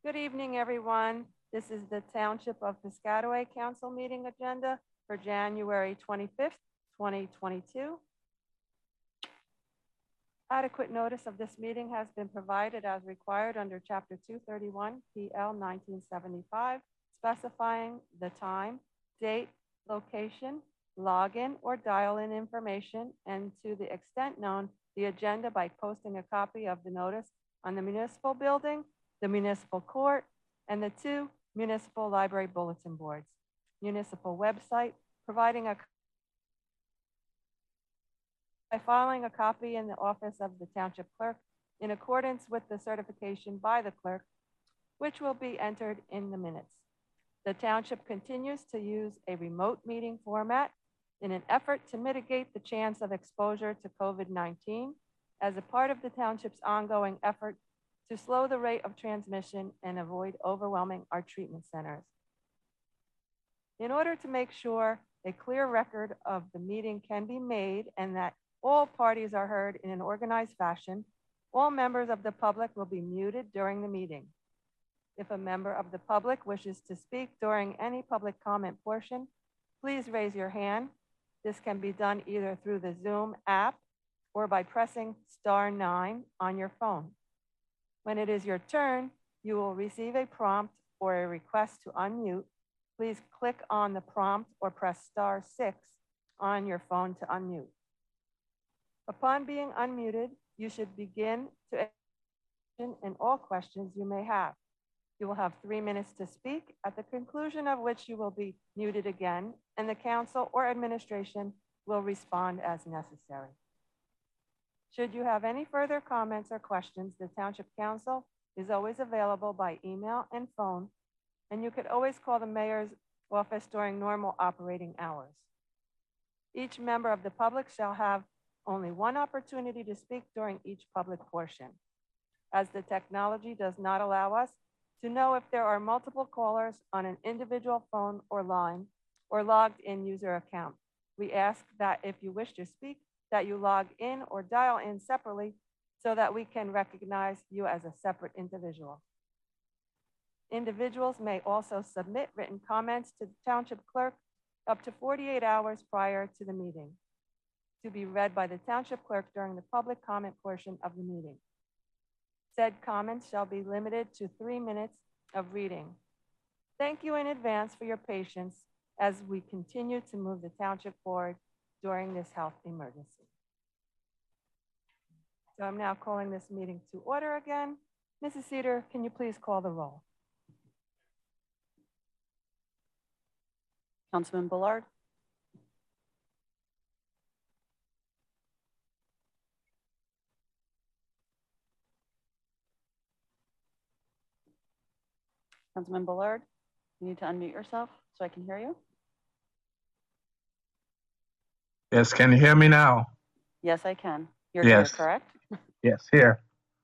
Good evening, everyone. This is the Township of Piscataway Council meeting agenda for January 25th, 2022. Adequate notice of this meeting has been provided as required under Chapter 231 PL 1975, specifying the time, date, location, login, or dial-in information, and to the extent known, the agenda by posting a copy of the notice on the municipal building, the municipal court, and the 2 municipal library bulletin boards. Municipal website, providing a by filing a copy in the office of the township clerk in accordance with the certification by the clerk, which will be entered in the minutes. The township continues to use a remote meeting format in an effort to mitigate the chance of exposure to COVID-19 as a part of the township's ongoing effort to slow the rate of transmission and avoid overwhelming our treatment centers. In order to make sure a clear record of the meeting can be made and that all parties are heard in an organized fashion, all members of the public will be muted during the meeting. If a member of the public wishes to speak during any public comment portion, please raise your hand. This can be done either through the Zoom app or by pressing *9 on your phone. When it is your turn, you will receive a prompt or a request to unmute. Please click on the prompt or press *6 on your phone to unmute. Upon being unmuted, you should begin to answer in all questions you may have. You will have 3 minutes to speak, at the conclusion of which you will be muted again, and the council or administration will respond as necessary. Should you have any further comments or questions, the Township Council is always available by email and phone, and you could always call the mayor's office during normal operating hours. Each member of the public shall have only one opportunity to speak during each public portion, as the technology does not allow us to know if there are multiple callers on an individual phone or line or logged in user account. We ask that if you wish to speak, that you log in or dial in separately so that we can recognize you as a separate individual. Individuals may also submit written comments to the Township Clerk up to 48 hours prior to the meeting, to be read by the Township Clerk during the public comment portion of the meeting. Said comments shall be limited to 3 minutes of reading. Thank you in advance for your patience as we continue to move the township forward during this health emergency. So I'm now calling this meeting to order again. Mrs. Cedar, can you please call the roll? Councilman Bullard. Councilman Bullard, you need to unmute yourself so I can hear you. Yes, can you hear me now? Yes, I can. You're Yes. here, correct? Yes, here.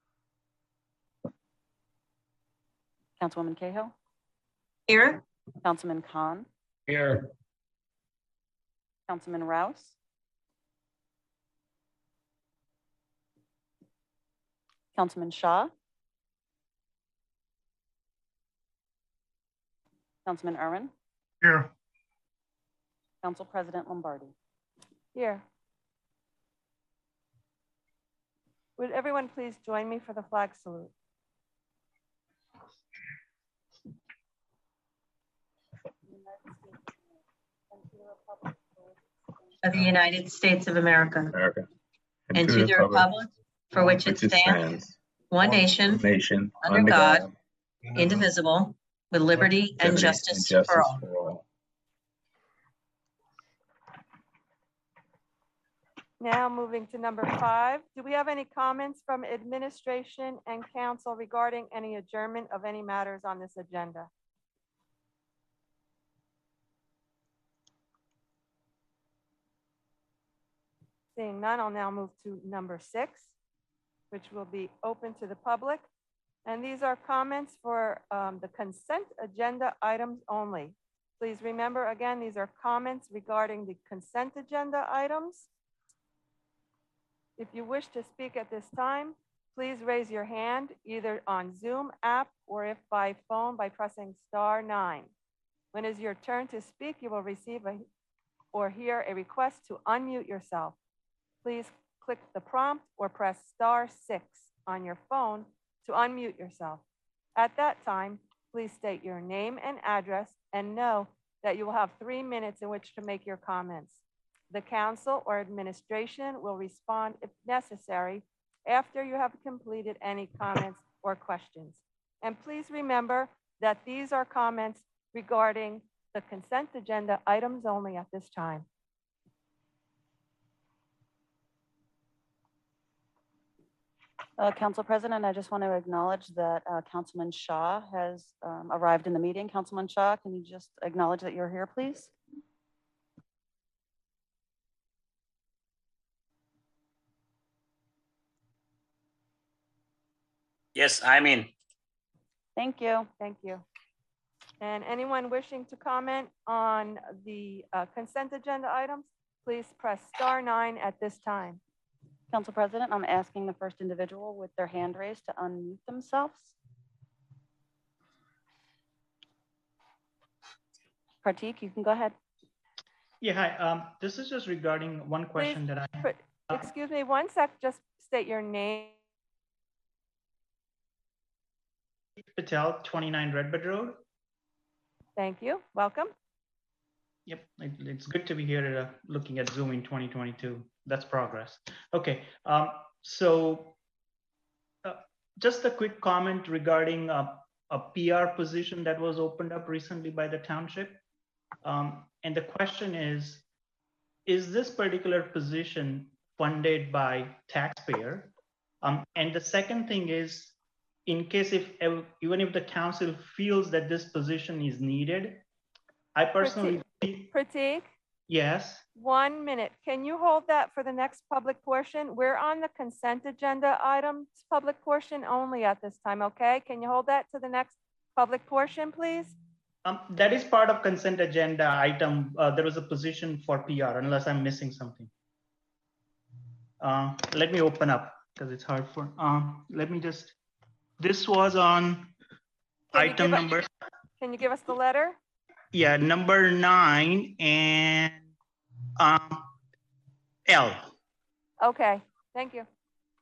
Councilwoman Cahill. Here. Councilman Khan. Here. Councilman Rouse. Councilman Shaw. Councilman Irwin. Here. Council President Lombardi. Here. Would everyone please join me for the flag salute? Of the United States of America, America. and to the republic for which it stands, one nation, under God, indivisible, with liberty and justice for all. Now moving to number 5. Do we have any comments from administration and council regarding any adjournment of any matters on this agenda? Seeing none, I'll now move to number 6, which will be open to the public. And these are comments for the consent agenda items only. Please remember, again, these are comments regarding the consent agenda items. If you wish to speak at this time, please raise your hand either on Zoom app or if by phone by pressing *9. When it is your turn to speak, you will receive or hear a request to unmute yourself. Please click the prompt or press *6 on your phone to unmute yourself. At that time, please state your name and address and know that you will have 3 minutes in which to make your comments. The council or administration will respond if necessary after you have completed any comments or questions. And please remember that these are comments regarding the consent agenda items only at this time. Council President, I just want to acknowledge that Councilman Shaw has arrived in the meeting. Councilman Shaw, can you just acknowledge that you're here, please? Yes, I'm in. Thank you. Thank you. And anyone wishing to comment on the consent agenda items, please press *9 at this time. Council President, I'm asking the first individual with their hand raised to unmute themselves. Kartik, you can go ahead. Yeah, hi. This is just regarding one question that I. Excuse me, 1 sec, just state your name. Patel, 29 Redbud Road. Thank you. Welcome. Yep, it's good to be here looking at Zoom in 2022. That's progress. Okay, so just a quick comment regarding a PR position that was opened up recently by the township. And the question is this particular position funded by taxpayer? And the second thing is, in case even if the council feels that this position is needed, I personally Pratik? Yes. 1 minute. Can you hold that for the next public portion? We're on the consent agenda items, public portion only at this time, okay? Can you hold that to the next public portion, please? That is part of consent agenda item. There was a position for PR, unless I'm missing something. Let me open up because it's hard for, let me just, this was on item number. Can you give us the letter? Yeah, number 9 and L. Okay, thank you.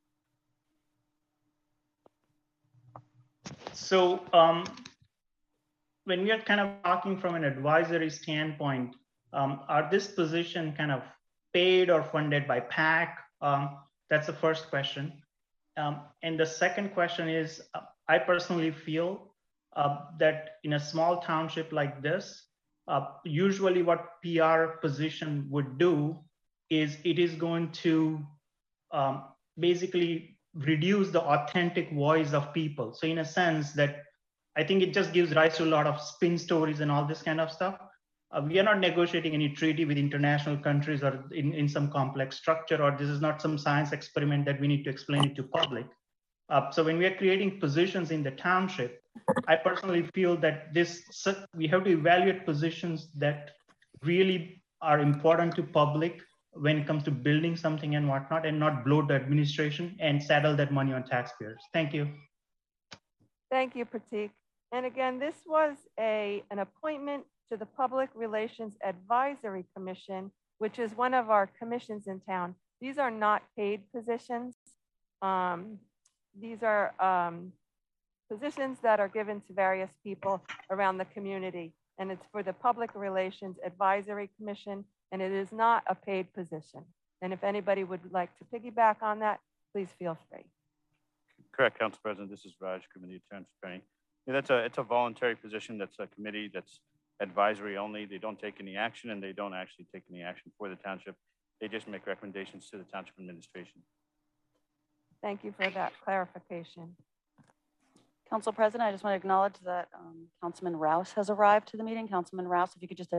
So when we are kind of talking from an advisory standpoint, are this position kind of paid or funded by PAC? That's the first question. And the second question is, I personally feel that in a small township like this, usually what PR position would do is it is going to basically reduce the authentic voice of people. So in a sense that I think it just gives rise to a lot of spin stories and all this kind of stuff. We are not negotiating any treaty with international countries or in some complex structure, or this is not some science experiment that we need to explain it to public. So when we are creating positions in the township, I personally feel that we have to evaluate positions that really are important to public when it comes to building something and whatnot, and not bloat the administration and saddle that money on taxpayers. Thank you. Thank you, Pratik. And again, this was an appointment to the Public Relations Advisory Commission, which is one of our commissions in town. These are not paid positions. These are positions that are given to various people around the community. And it's for the Public Relations Advisory Commission, and it is not a paid position. And if anybody would like to piggyback on that, please feel free. Correct, Council President. This is Raj, Committee Attorney. Yeah, it's a voluntary position. That's a committee that's advisory only. They don't take any action, and they don't actually take any action for the township. They just make recommendations to the township administration. Thank you for that clarification. Council President, I just want to acknowledge that Councilman Rouse has arrived to the meeting. Councilman Rouse, if you could just.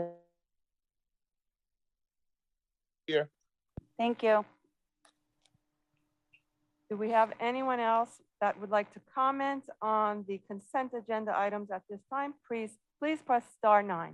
Here. Thank you. Do we have anyone else that would like to comment on the consent agenda items at this time? Please press *9.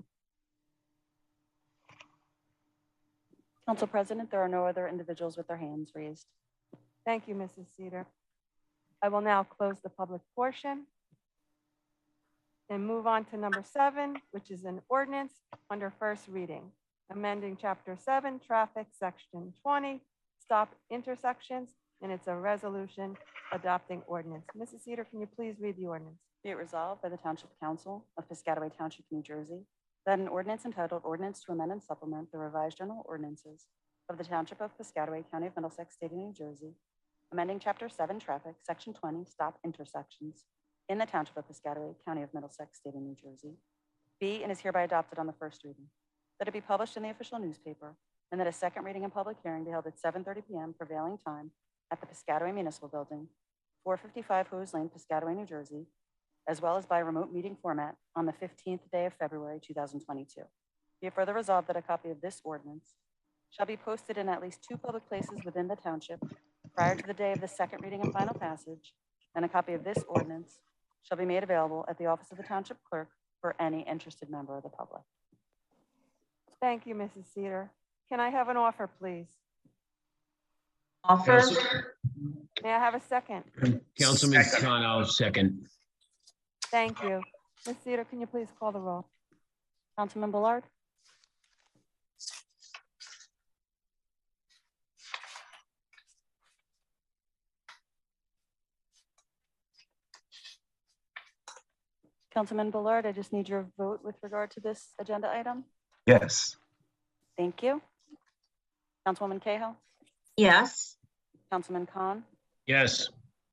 Council President, there are no other individuals with their hands raised. Thank you, Mrs. Cedar. I will now close the public portion and move on to number 7, which is an ordinance under first reading, amending Chapter 7, Traffic, Section 20, Stop Intersections, and it's a resolution adopting ordinance. Mrs. Cedar, can you please read the ordinance? Be it resolved by the Township Council of Piscataway Township, New Jersey, that an ordinance entitled Ordinance to Amend and Supplement the Revised General Ordinances of the Township of Piscataway, County of Middlesex, State of New Jersey, amending Chapter 7, Traffic, Section 20, Stop Intersections in the Township of Piscataway, County of Middlesex, State of New Jersey, be and is hereby adopted on the first reading, that it be published in the official newspaper, and that a second reading and public hearing be held at 7:30 p.m. prevailing time at the Piscataway Municipal Building, 455 Hose Lane, Piscataway, New Jersey, as well as by remote meeting format on the 15th day of February 2022. Be it further resolved that a copy of this ordinance shall be posted in at least 2 public places within the township prior to the day of the second reading and final passage, and a copy of this ordinance shall be made available at the office of the township clerk for any interested member of the public. Thank you, Mrs. Cedar. Can I have an offer, please? Offer. May I have a second? Councilman Khan, I'll second. Thank you. Ms. Cedar, can you please call the roll? Councilman Bullard, Councilman Bullard, I just need your vote with regard to this agenda item. Yes. Thank you. Councilwoman Cahill, Yes. Councilman Khan, Yes.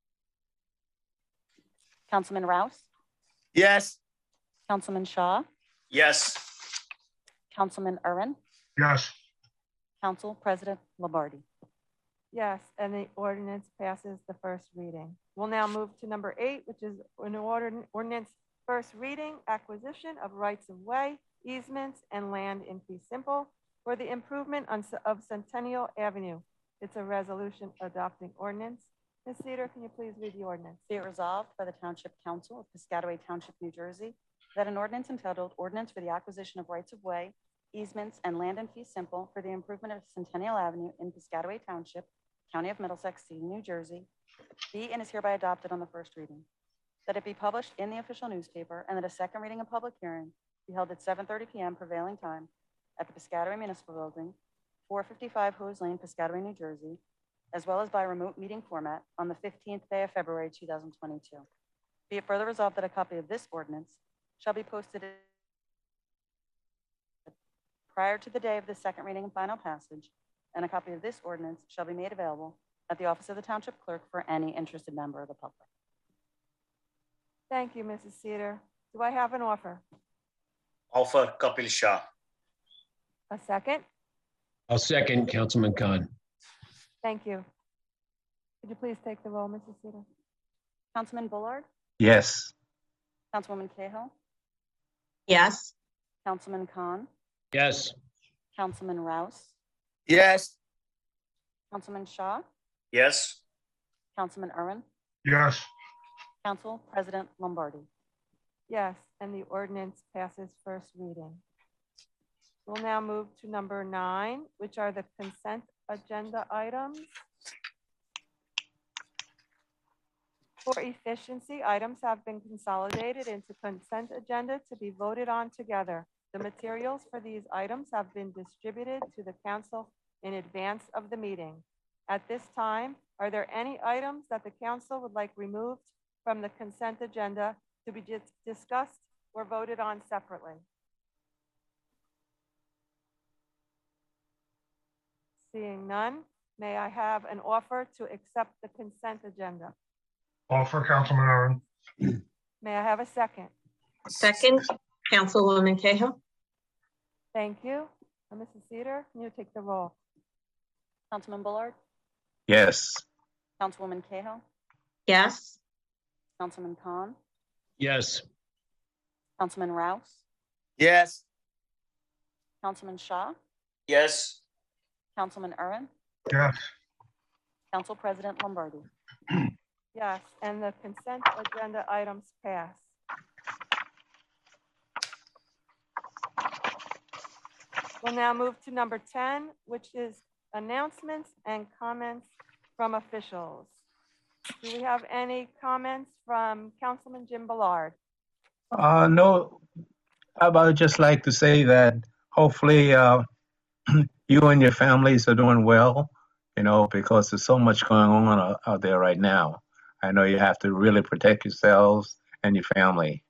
Councilman Rouse, Yes. Councilman Shaw, Yes. Councilman Urban, Yes. Council President Lombardi. Yes, and the ordinance passes the first reading. We'll now move to number 8, which is an ordinance first reading, acquisition of rights of way, easements, and land in fee simple for the improvement of Centennial Avenue. It's a resolution adopting ordinance. Ms. Cedar, can you please read the ordinance? Be it resolved by the Township Council of Piscataway Township, New Jersey, that an ordinance entitled Ordinance for the Acquisition of Rights of Way, Easements, and Land in Fee Simple for the Improvement of Centennial Avenue in Piscataway Township, County of Middlesex, State of New Jersey, be and is hereby adopted on the first reading, that it be published in the official newspaper, and that a second reading and public hearing be held at 7:30 p.m. prevailing time at the Piscataway Municipal Building, 455 Hose Lane, Piscataway, New Jersey, as well as by remote meeting format on the 15th day of February 2022. Be it further resolved that a copy of this ordinance shall be posted prior to the day of the second reading and final passage, and a copy of this ordinance shall be made available at the office of the township clerk for any interested member of the public. Thank you, Mrs. Cedar. Do I have an offer? Offer Kapil Shah. A second? I'll second, Councilman Khan. Thank you. Could you please take the roll, Mrs. Cedar? Councilman Bullard, Yes. Councilwoman Cahill, Yes. Councilman Khan, Yes. Councilman Rouse, Yes. Councilman Shaw, Yes. Councilman Urban, Yes. Council President Lombardi. Yes, and the ordinance passes first reading. We'll now move to number 9, which are the consent agenda items. For efficiency, items have been consolidated into consent agenda to be voted on together. The materials for these items have been distributed to the council in advance of the meeting. At this time, are there any items that the council would like removed from the consent agenda to be discussed or voted on separately? Seeing none, may I have an offer to accept the consent agenda? Offer, Councilman Aaron. May I have a second? Second, Councilwoman Cahill. Thank you. Mrs. Cedar, can you take the roll? Councilman Bullard, Yes. Councilwoman Cahill, Yes. Councilman Khan, Yes. Councilman Rouse, Yes. Councilman Shaw, Yes. Councilman Urban, Yes. Council President Lombardi. Yes, and the consent agenda items pass. We'll now move to number 10, which is announcements and comments from officials. Do we have any comments from Councilman Jim Ballard? No, I would just like to say that hopefully you and your families are doing well, because there's so much going on out there right now. I know you have to really protect yourselves and your family.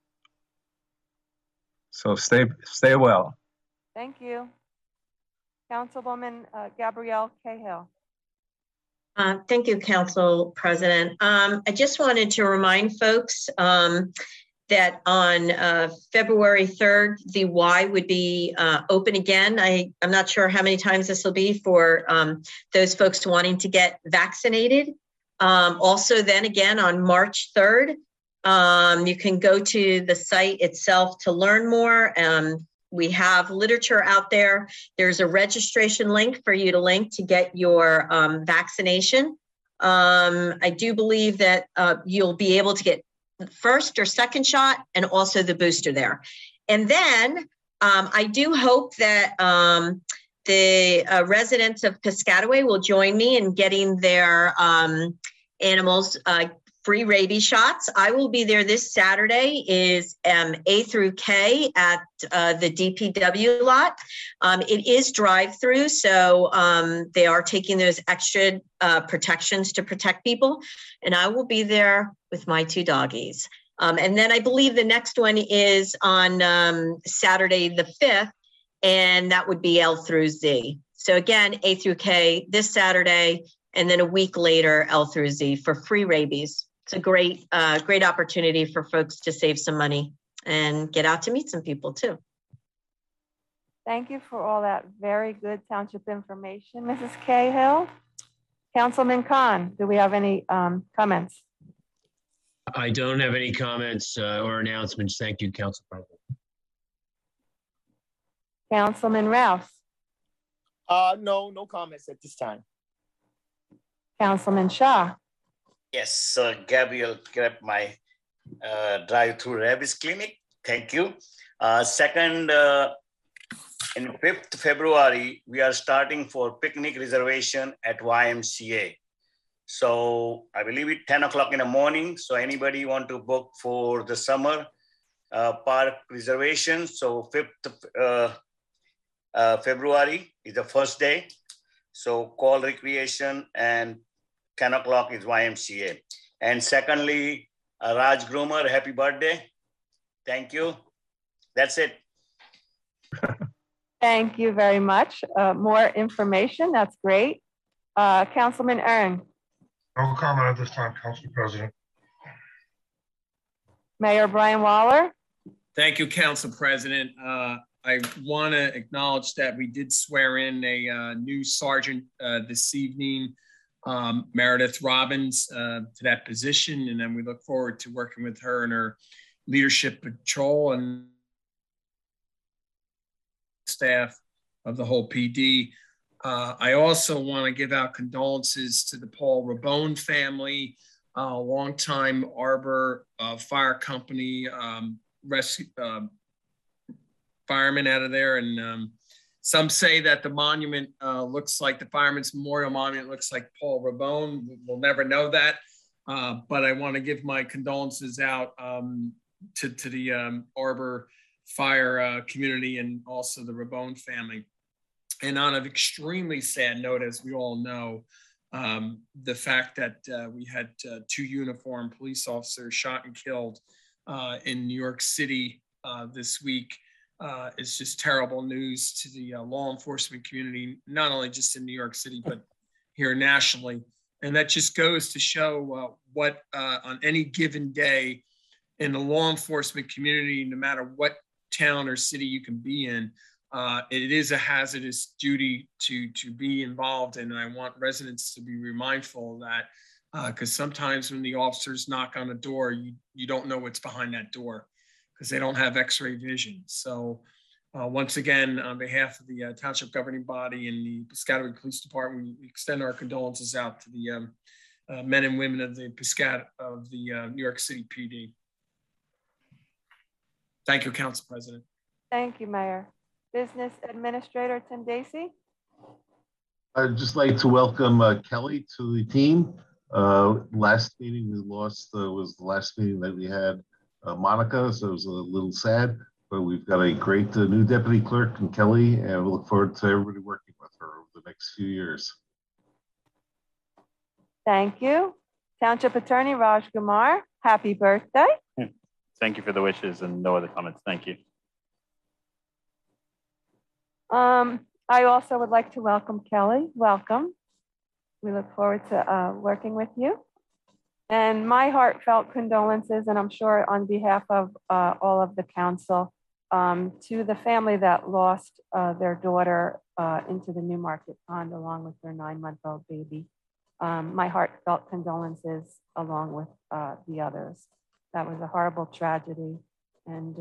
So stay well. Thank you. Councilwoman Gabrielle Cahill. Thank you, Council President. I just wanted to remind folks that on February 3rd, the Y would be open again. I'm not sure how many times this will be for those folks wanting to get vaccinated. Also, then again, on March 3rd, you can go to the site itself to learn more. We have literature out there. There's a registration link for you to link to get your vaccination. I do believe that you'll be able to get the first or second shot and also the booster there. And then I do hope that the residents of Piscataway will join me in getting their animals free rabies shots. I will be there this Saturday, is A through K at the DPW lot. It is drive-through, so they are taking those extra protections to protect people. And I will be there with my 2 doggies. And then I believe the next one is on Saturday the 5th, and that would be L through Z. So again, A through K this Saturday, and then a week later, L through Z for free rabies. It's a great opportunity for folks to save some money and get out to meet some people too. Thank you for all that very good township information, Mrs. Cahill. Councilman Khan, do we have any comments? I don't have any comments or announcements. Thank you, Council President. Councilman Rouse. No comments at this time. Councilman Shah. Yes, Gabriel grabbed my drive-through rabies clinic. Thank you. Second, in 5th February, we are starting for picnic reservation at YMCA. So I believe it's 10 o'clock in the morning. So anybody want to book for the summer park reservation? So 5th February is the first day. So call recreation, and 10 o'clock is YMCA. And secondly, Raj Groomer, happy birthday. Thank you. That's it. Thank you very much. More information, that's great. Councilman Ern. No comment at this time, Council President. Mayor Brian Waller. Thank you, Council President. I want to acknowledge that we did swear in a new sergeant this evening, Meredith Robbins, to that position. And then we look forward to working with her and her leadership patrol and staff of the whole PD. I also want to give out condolences to the Paul Rabone family, longtime Arbor Fire Company rescue firemen out of there. And some say that the monument looks like the Fireman's Memorial Monument looks like Paul Rabone. We'll never know that. But I want to give my condolences out to the Arbor Fire community and also the Rabone family. And on an extremely sad note, as we all know, the fact that we had 2 uniformed police officers shot and killed in New York City this week is just terrible news to the law enforcement community, not only just in New York City, but here nationally. And that just goes to show what on any given day in the law enforcement community, no matter what town or city you can be in, it is a hazardous duty to be involved in. And I want residents to be mindful of that, because sometimes when the officers knock on a door, you don't know what's behind that door because they don't have x-ray vision. So once again, on behalf of the Township Governing Body and the Piscataway Police Department, we extend our condolences out to the men and women of the New York City PD. Thank you, Council President. Thank you, Mayor. Business Administrator Tim Dacey. I'd just like to welcome Kelly to the team. Last meeting we lost was the last meeting that we had Monica, so it was a little sad, but we've got a great new deputy clerk in Kelly, and we look forward to everybody working with her over the next few years. Thank you. Township Attorney Raj Kumar, happy birthday. Thank you for the wishes and no other comments. Thank you. I also would like to welcome Kelly. Welcome. We look forward to working with you. And my heartfelt condolences, and I'm sure on behalf of all of the council, to the family that lost their daughter into the Newmarket Pond along with their 9-month-old baby. My heartfelt condolences along with the others. That was a horrible tragedy, and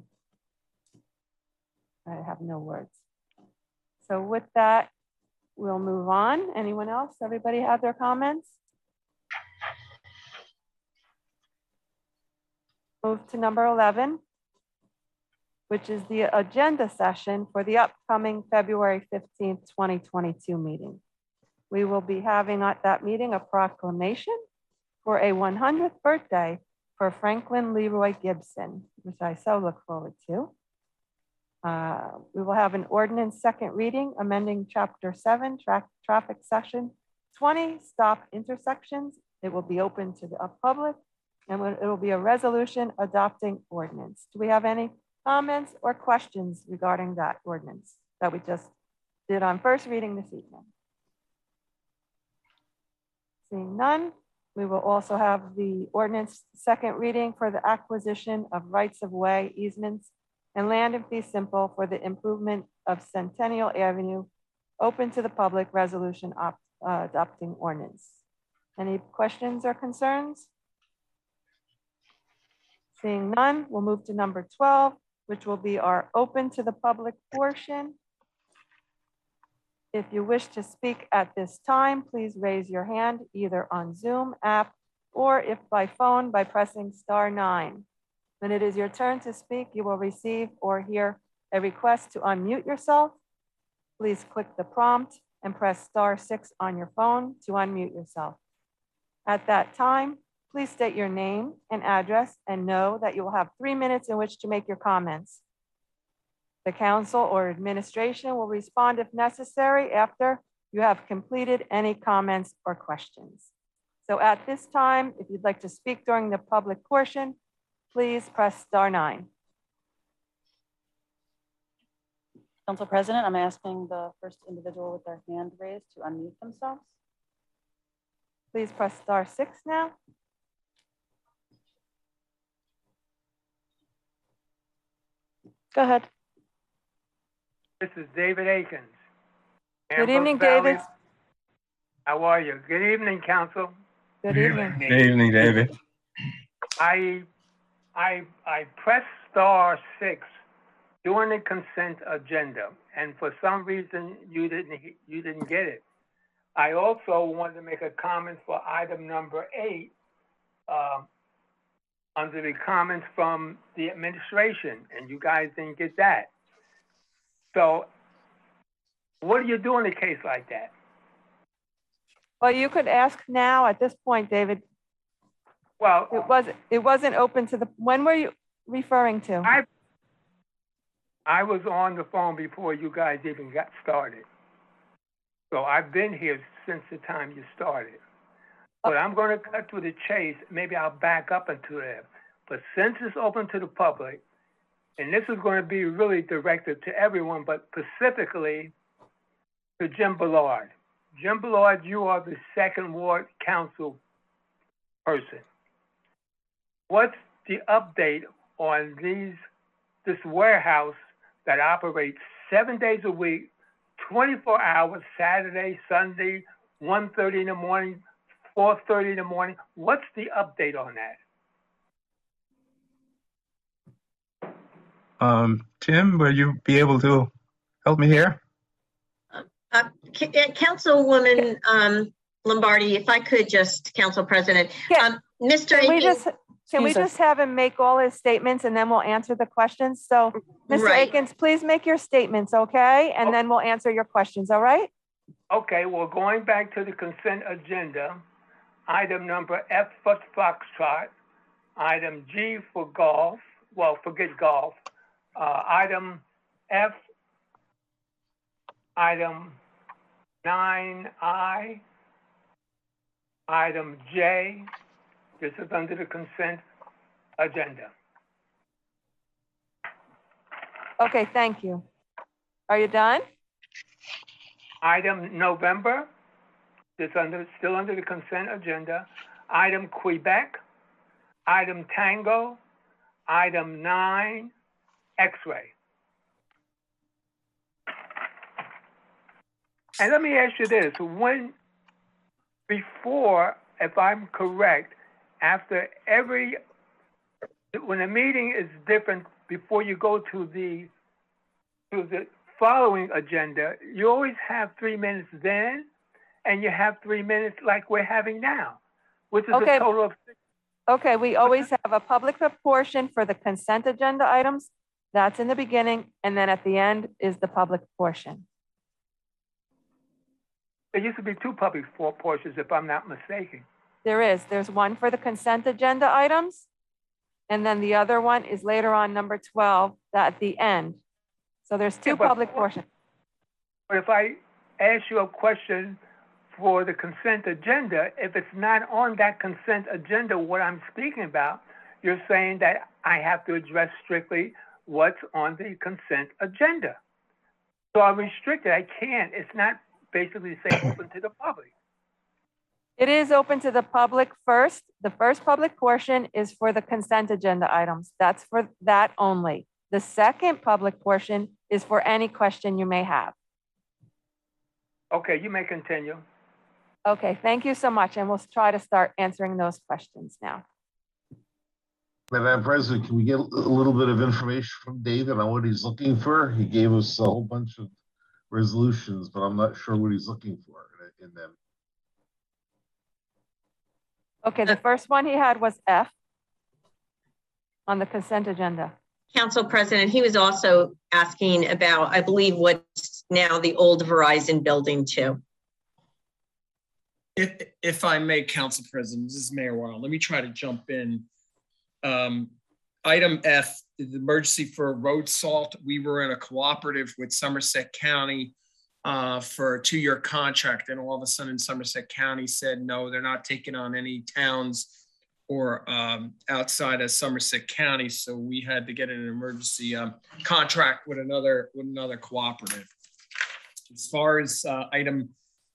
I have no words. So with that, we'll move on. Anyone else? Everybody have their comments? Move to number 11, which is the agenda session for the upcoming February 15th, 2022 meeting. We will be having at that meeting a proclamation for a 100th birthday for Franklin Leroy Gibson, which I so look forward to. We will have an ordinance second reading, amending Chapter 7, traffic section 20, stop intersections. It will be open to the public, and it will be a resolution adopting ordinance. Do we have any comments or questions regarding that ordinance that we just did on first reading this evening? Seeing none, we will also have the ordinance second reading for the acquisition of rights of way, easements, and land in fee simple for the improvement of Centennial Avenue, open to the public, resolution adopting ordinance. Any questions or concerns? Seeing none, we'll move to number 12, which will be our open to the public portion. If you wish to speak at this time, please raise your hand either on Zoom app or if by phone by pressing *9. When it is your turn to speak, you will receive or hear a request to unmute yourself. Please click the prompt and press *6 on your phone to unmute yourself. At that time, please state your name and address and know that you will have 3 minutes in which to make your comments. The council or administration will respond if necessary after you have completed any comments or questions. So at this time, if you'd like to speak during the public portion, please press *9. Council President, I'm asking the first individual with their hand raised to unmute themselves. Please press *6 now. Go ahead. This is David Akins. Good evening, David. How are you? Good evening, Council. Good evening. Good evening, David. I pressed *6 during the consent agenda, and for some reason you didn't get it. I also wanted to make a comment for item number 8 under the comments from the administration, and you guys didn't get that. So what do you do in a case like that? Well, you could ask now at this point, David. Well, it wasn't open to the, when were you referring to? I was on the phone before you guys even got started. So I've been here since the time you started. But I'm going to cut to the chase. Maybe I'll back up into that. But since it's open to the public, and this is going to be really directed to everyone, but specifically to Jim Ballard. Jim Ballard, you are the 2nd Ward Council person. What's the update on this warehouse that operates 7 days a week, 24 hours, Saturday, Sunday, 1:30 in the morning, 4:30 in the morning? What's the update on that? Tim, will you be able to help me here? Councilwoman Lombardi, if I could just, Council President. Yeah. Mr. Can we just have him make all his statements and then we'll answer the questions? So, Mr. Right. Akins, please make your statements, okay? And then we'll answer your questions, all right? Okay, well, going back to the consent agenda, Item number F for Foxtrot. Item G for golf. Well, forget golf. Item F. Item 9I. Item J. This is under the consent agenda. Okay, thank you. Are you done? Item November, this still under the consent agenda. Item Quebec, item Tango, item 9, X-ray. And let me ask you this, before, if I'm correct, when a meeting is different, before you go to the following agenda, you always have 3 minutes then, and you have 3 minutes like we're having now, which is Okay. a total of 6. Okay, we always have a public portion for the consent agenda items. That's in the beginning, and then at the end is the public portion. There used to be 2 public portions, if I'm not mistaken. There's one for the consent agenda items, and then the other one is later on, number 12, at the end. So there's 2 public portions. But if I ask you a question for the consent agenda, if it's not on that consent agenda, what I'm speaking about, you're saying that I have to address strictly what's on the consent agenda. So I'm restricted. I can't. It's not basically saying open to the public. It is open to the public first. The first public portion is for the consent agenda items. That's for that only. The second public portion is for any question you may have. Okay, you may continue. Okay, thank you so much. And we'll try to start answering those questions now. Madam President, can we get a little bit of information from David on what he's looking for? He gave us a whole bunch of resolutions, but I'm not sure what he's looking for in them. Okay, the first one he had was F on the consent agenda. Council President, he was also asking about, I believe, what's now the old Verizon building too. If I may, Council President, this is Mayor Weil. Let me try to jump in. Item F, the emergency for road salt. We were in a cooperative with Somerset County for a 2-year contract, and all of a sudden Somerset County said no, they're not taking on any towns or outside of Somerset County, so we had to get an emergency contract with another cooperative. As far as item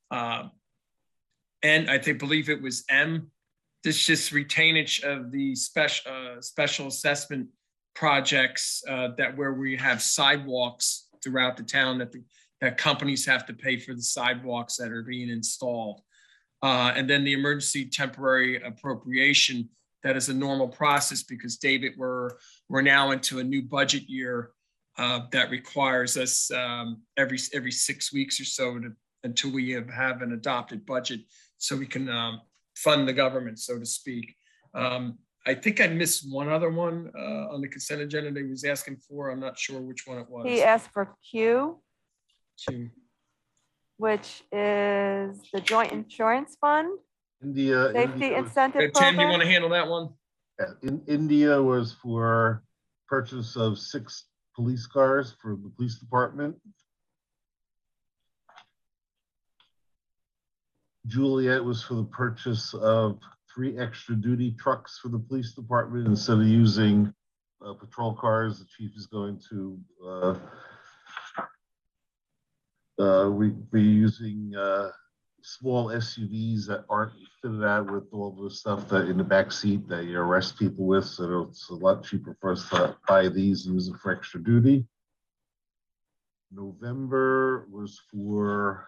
N, I believe it was M. This just retainage of the special assessment projects where we have sidewalks throughout the town that companies have to pay for the sidewalks that are being installed. And then the emergency temporary appropriation, that is a normal process because, David, we're now into a new budget year that requires us every 6 weeks or so until we have an adopted budget so we can fund the government, so to speak. I think I missed one other one on the consent agenda that he was asking for. I'm not sure which one it was. He asked for Q, Q. which is the Joint Insurance Fund. Safety Incentive Tim, you Program. want to handle that one? In India was for purchase of 6 police cars for the police department. Juliet was for the purchase of 3 extra duty trucks for the police department. Instead of using patrol cars, the chief is going to be using small SUVs that aren't fitted out with all the stuff that in the back seat that you arrest people with. So it's a lot cheaper for us to buy these and use them for extra duty. November was for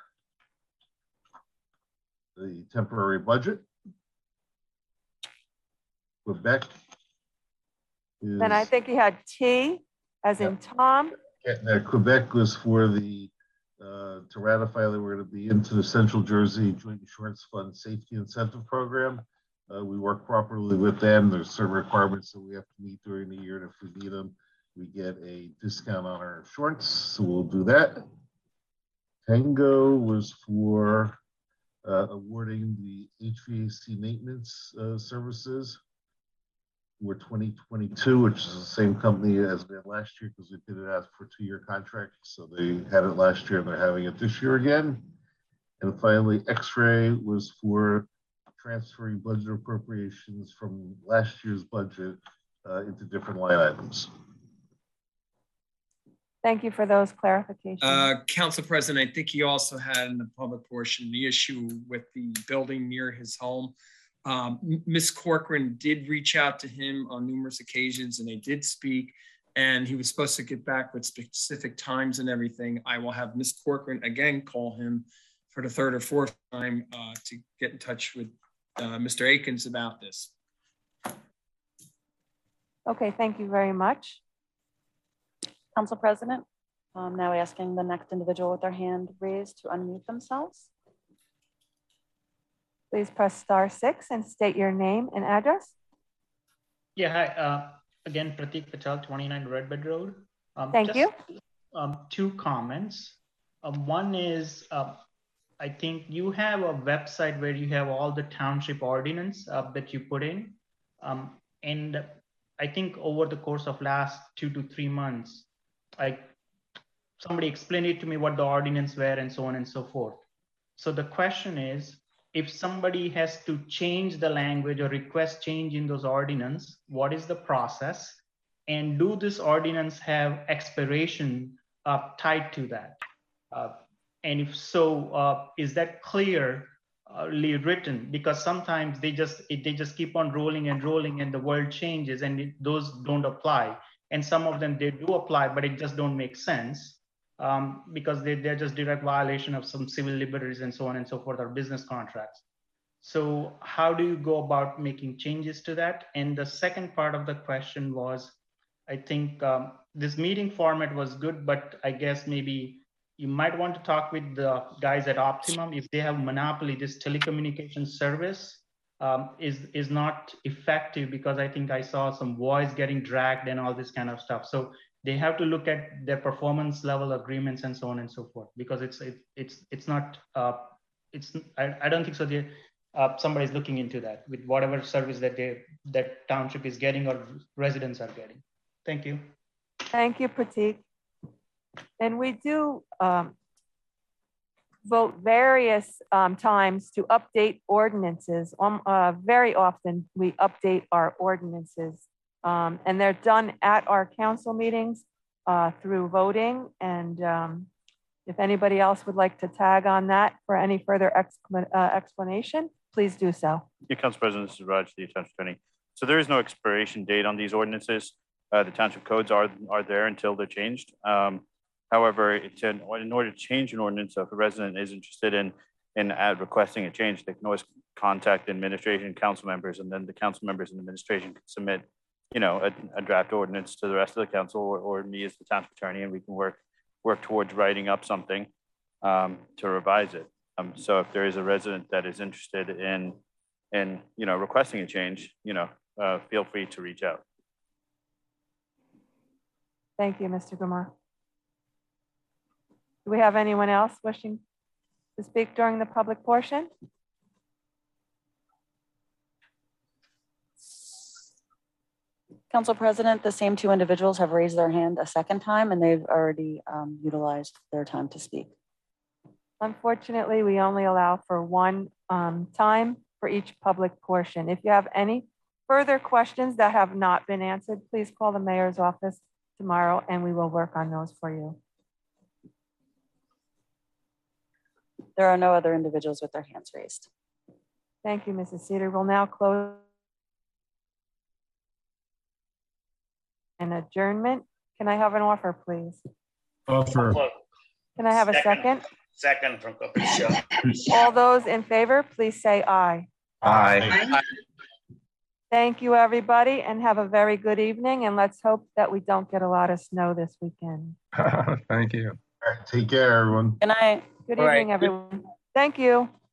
the temporary budget. Quebec is, Then I think he had T as in Tom. Quebec was for the to ratify that we're going to be into the Central Jersey Joint Insurance Fund Safety Incentive Program. We work properly with them. There's certain requirements that we have to meet during the year, and if we meet them, we get a discount on our insurance. So we'll do that. Tango was for awarding the HVAC maintenance services for 2022, which is the same company as we had last year because we did it as for 2-year contract. So they had it last year and they're having it this year again. And finally, X-ray was for transferring budget appropriations from last year's budget into different line items. Thank you for those clarifications. Council President, I think he also had in the public portion the issue with the building near his home. Ms. Corcoran did reach out to him on numerous occasions and they did speak, and he was supposed to get back with specific times and everything. I will have Ms. Corcoran again call him for the 3rd or 4th time to get in touch with Mr. Akins about this. Okay, thank you very much. Council President, I'm now asking the next individual with their hand raised to unmute themselves. Please press *6 and state your name and address. Yeah, hi. Again, Pratik Patel, 29 Red Bed Road. Thank you. 2 comments. One is, I think you have a website where you have all the township ordinance that you put in. And I think over the course of last 2 to 3 months, somebody explained it to me what the ordinance were and so on and so forth. So the question is, if somebody has to change the language or request change in those ordinance, what is the process? And do this ordinance have expiration tied to that? And if so, is that clearly written? Because sometimes they just keep on rolling and rolling and the world changes and those don't apply. And some of them, they do apply, but it just don't make sense because they're just direct violation of some civil liberties and so on and so forth, or business contracts. So how do you go about making changes to that? And the second part of the question was, I think this meeting format was good, but I guess maybe you might want to talk with the guys at Optimum. If they have monopoly, this telecommunications service is not effective, because I think I saw some voice getting dragged and all this kind of stuff. So they have to look at their performance level agreements and so on and so forth, because it's not, I don't think so. Somebody's looking into that with whatever service that township is getting or residents are getting. Thank you. Thank you, Pratik. And we do vote various times to update ordinances. Very often we update our ordinances and they're done at our council meetings through voting. And if anybody else would like to tag on that for any further explanation, please do so. Yeah, Council President, this is Raj, the Township Attorney. So there is no expiration date on these ordinances. The township codes are there until they're changed. However, in order to change an ordinance, if a resident is interested in requesting a change, they can always contact administration, council members, and then the council members and administration can submit, a draft ordinance to the rest of the council or me as the township attorney, and we can work towards writing up something to revise it. So if there is a resident that is interested in requesting a change, feel free to reach out. Thank you, Mr. Gumar. Do we have anyone else wishing to speak during the public portion? Council President, the same 2 individuals have raised their hand a 2nd time, and they've already utilized their time to speak. Unfortunately, we only allow for 1 time for each public portion. If you have any further questions that have not been answered, please call the mayor's office tomorrow and we will work on those for you. There are no other individuals with their hands raised. Thank you, Mrs. Cedar. We'll now close an adjournment. Can I have an offer, please? Offer. Can I have a second? Second from Kapil Shah. All those in favor, please say aye. Aye. Thank you, everybody, and have a very good evening. And let's hope that we don't get a lot of snow this weekend. Thank you. All right, take care, everyone. Good night. Good All right. evening, everyone. Thank you.